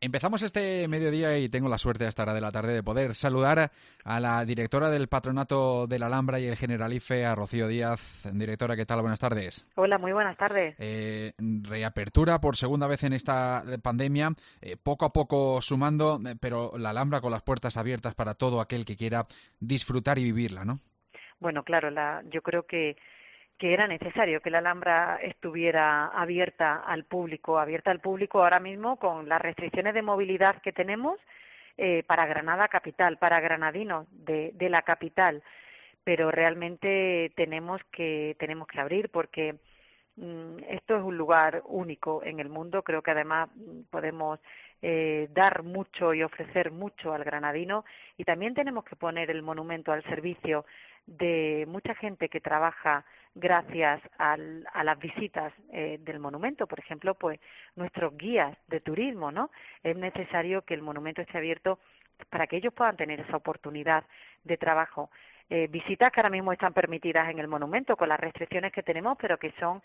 Empezamos este mediodía y tengo la suerte a esta hora de la tarde de poder saludar a la directora del Patronato de la Alhambra y el Generalife, a Rocío Díaz. Directora, ¿qué tal? Buenas tardes. Hola, muy buenas tardes. Reapertura por segunda vez en esta pandemia, poco a poco sumando, pero la Alhambra con las puertas abiertas para todo aquel que quiera disfrutar y vivirla, ¿no? Bueno, claro, yo creo que era necesario que la Alhambra estuviera abierta al público ahora mismo con las restricciones de movilidad que tenemos para Granada capital, para granadinos de la capital, pero realmente tenemos que abrir porque esto es un lugar único en el mundo. Creo que además podemos dar mucho y ofrecer mucho al granadino, y también tenemos que poner el monumento al servicio de mucha gente que trabaja gracias a las visitas del monumento. Por ejemplo, pues nuestros guías de turismo, ¿no? Es necesario que el monumento esté abierto para que ellos puedan tener esa oportunidad de trabajo. Visitas que ahora mismo están permitidas en el monumento con las restricciones que tenemos, pero que son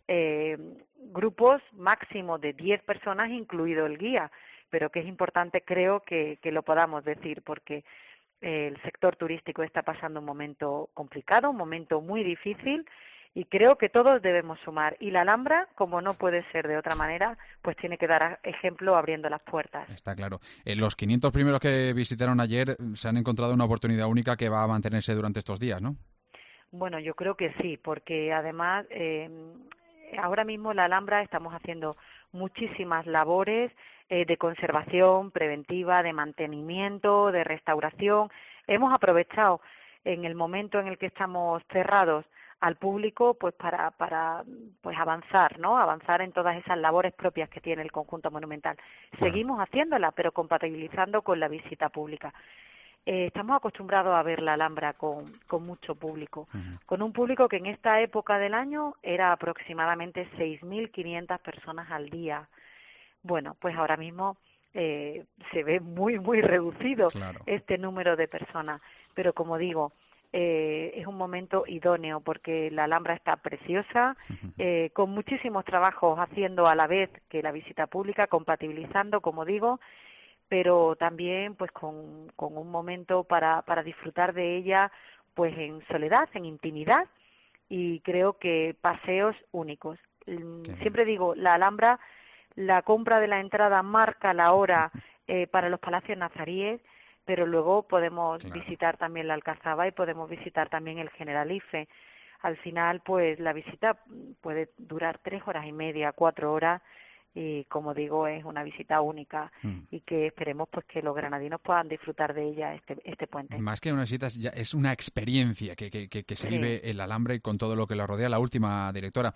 grupos máximo de 10 personas, incluido el guía, pero que es importante, creo, que lo podamos decir, porque el sector turístico está pasando un momento complicado, un momento muy difícil, y creo que todos debemos sumar. Y la Alhambra, como no puede ser de otra manera, pues tiene que dar ejemplo abriendo las puertas. Está claro. Los 500 primeros que visitaron ayer se han encontrado una oportunidad única que va a mantenerse durante estos días, ¿no? Bueno, yo creo que sí, porque además ahora mismo en la Alhambra estamos haciendo muchísimas labores de conservación preventiva, de mantenimiento, de restauración. Hemos aprovechado en el momento en el que estamos cerrados al público, pues para pues avanzar, ¿no? Avanzar en todas esas labores propias que tiene el conjunto monumental. Claro. Seguimos haciéndola, pero compatibilizando con la visita pública. Estamos acostumbrados a ver la Alhambra con mucho público, con un público que en esta época del año era aproximadamente 6.500 personas al día. Bueno, pues ahora mismo se ve muy, muy reducido este número de personas, pero como digo, es un momento idóneo porque la Alhambra está preciosa, con muchísimos trabajos haciendo a la vez que la visita pública, compatibilizando, como digo, pero también pues con un momento para disfrutar de ella pues en soledad, en intimidad, y creo que paseos únicos. Siempre digo, la Alhambra, la compra de la entrada marca la hora para los palacios nazaríes, pero luego podemos visitar también la Alcazaba y podemos visitar también el Generalife. Al final, pues la visita puede durar 3 horas y media, 4 horas, y como digo, es una visita única y que esperemos pues que los granadinos puedan disfrutar de ella este puente. Más que una visita, es una experiencia que se vive en la Alhambra y con todo lo que la rodea. La última, directora,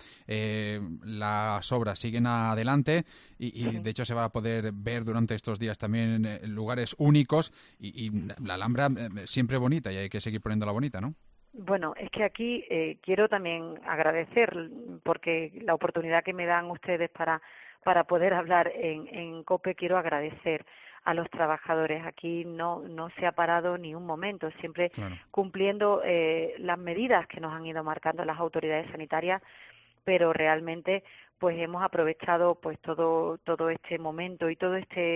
las obras siguen adelante y de hecho se va a poder ver durante estos días también lugares únicos y la Alhambra siempre bonita y hay que seguir poniéndola bonita, ¿no? Bueno, es que aquí quiero también agradecer porque la oportunidad que me dan ustedes para poder hablar en COPE, quiero agradecer a los trabajadores. Aquí no se ha parado ni un momento, siempre cumpliendo las medidas que nos han ido marcando las autoridades sanitarias, pero realmente pues hemos aprovechado pues todo este momento y todo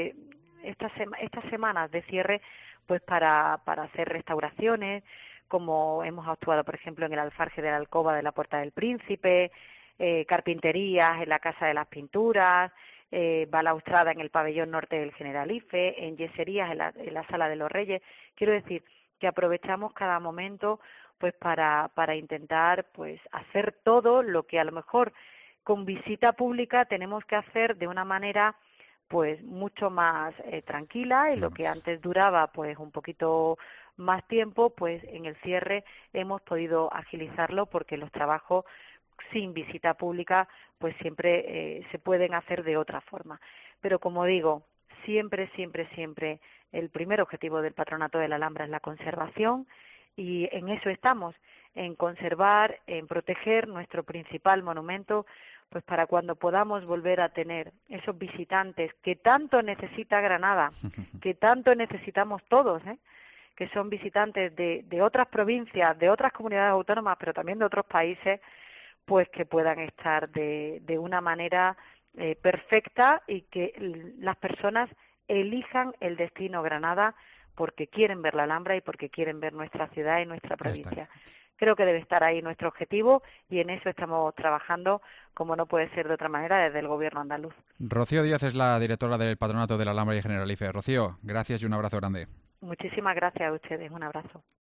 estas semanas de cierre pues para hacer restauraciones, como hemos actuado, por ejemplo, en el alfarje de la alcoba de la Puerta del Príncipe, carpinterías en la Casa de las Pinturas, balaustrada en el pabellón norte del Generalife, en yeserías en la Sala de los Reyes. Quiero decir que aprovechamos cada momento pues para intentar pues hacer todo lo que a lo mejor con visita pública tenemos que hacer de una manera pues mucho más tranquila, y lo que antes duraba pues un poquito más tiempo, pues en el cierre hemos podido agilizarlo porque los trabajos sin visita pública pues siempre se pueden hacer de otra forma. Pero como digo, siempre el primer objetivo del Patronato de la Alhambra es la conservación, y en eso estamos, en conservar, en proteger nuestro principal monumento, pues para cuando podamos volver a tener esos visitantes que tanto necesita Granada, que tanto necesitamos todos, que son visitantes de otras provincias, de otras comunidades autónomas, pero también de otros países, pues que puedan estar de una manera perfecta y que las personas elijan el destino Granada porque quieren ver la Alhambra y porque quieren ver nuestra ciudad y nuestra provincia. Creo que debe estar ahí nuestro objetivo y en eso estamos trabajando, como no puede ser de otra manera, desde el Gobierno andaluz. Rocío Díaz es la directora del Patronato de la Alhambra y Generalife. Rocío, gracias y un abrazo grande. Muchísimas gracias a ustedes. Un abrazo.